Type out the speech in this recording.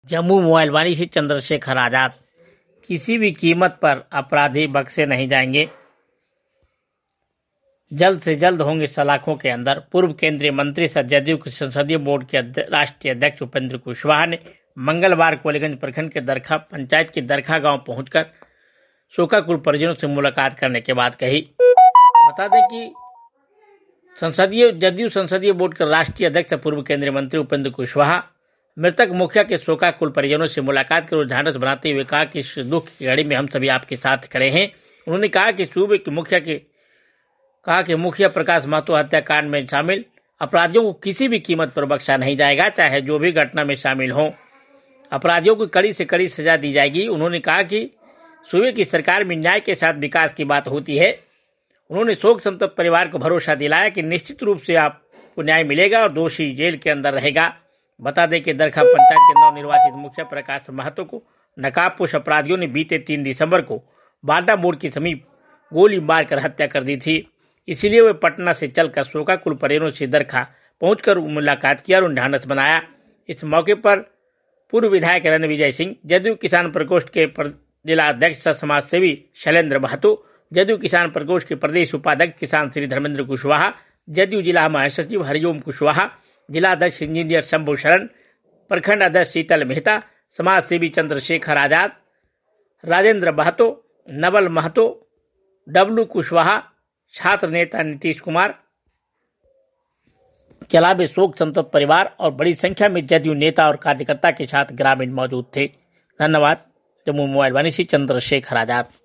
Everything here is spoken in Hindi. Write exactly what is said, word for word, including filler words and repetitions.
जम्मू मोबाइल वाणी से चंद्रशेखर आजाद। किसी भी कीमत पर अपराधी बख्शे नहीं जाएंगे, जल्द से जल्द होंगे सलाखों के अंदर। पूर्व केंद्रीय मंत्री सह जदयू के संसदीय बोर्ड के राष्ट्रीय अध्यक्ष उपेंद्र कुशवाहा ने मंगलवार को अलीगंज प्रखंड के दरखा पंचायत के दरखा गांव पहुंचकर शोकाकुल परिजनों से मुलाकात करने के बाद कही। बता दें कि संसदीय जदयू संसदीय बोर्ड के राष्ट्रीय अध्यक्ष पूर्व केंद्रीय मंत्री उपेंद्र कुशवाहा मृतक मुखिया के शोकाकुल परिजनों से मुलाकात कर ढांढस बनाते हुए कहा कि इस दुख की घड़ी में हम सभी आपके साथ खड़े हैं। उन्होंने कहा कि सूबे के मुखिया के कहा कि मुखिया प्रकाश महतो हत्याकांड में शामिल अपराधियों को किसी भी कीमत पर बख्शा नहीं जाएगा, चाहे जो भी घटना में शामिल हो। अपराधियों को कड़ी से कड़ी सजा दी जाएगी। उन्होंने कहा कि सूबे की सरकार में न्याय के साथ विकास की बात होती है। उन्होंने शोक संतप्त परिवार को भरोसा दिलाया कि निश्चित रूप से आपको न्याय मिलेगा और दोषी जेल के अंदर रहेगा। बता दें कि दरखा पंचायत के नवनिर्वाचित मुखिया प्रकाश महतो को नकाबपोश अपराधियों ने बीते तीन दिसंबर को बांडा मोड़ के समीप गोली मारकर हत्या कर दी थी। इसीलिए वे पटना से चलकर शोकाकुल परिजनों से दरखा पहुंचकर मुलाकात किया और ढांढस बनाया। इस मौके पर पूर्व विधायक रणविजय सिंह, जदयू किसान प्रकोष्ठ के जिला अध्यक्ष समाज सेवी शैलेंद्र महतो, जदयू किसान प्रकोष्ठ के प्रदेश उपाध्यक्ष किसान श्री धर्मेंद्र कुशवाहा, जदयू जिला महासचिव हरिओम कुशवाहा, जिला अध्यक्ष इंजीनियर शंभू शरण, प्रखंड अध्यक्ष शीतल मेहता, समाज सेवी चंद्रशेखर आजाद, राजेंद्र महतो, नवल महतो, डब्लू कुशवाहा, छात्र नेता नीतीश कुमार के अलावा शोक संतप्त परिवार और बड़ी संख्या में जदयू नेता और कार्यकर्ता के साथ ग्रामीण मौजूद थे। धन्यवाद। जम्मू मोबाइल वाणी से चंद्रशेखर आजाद।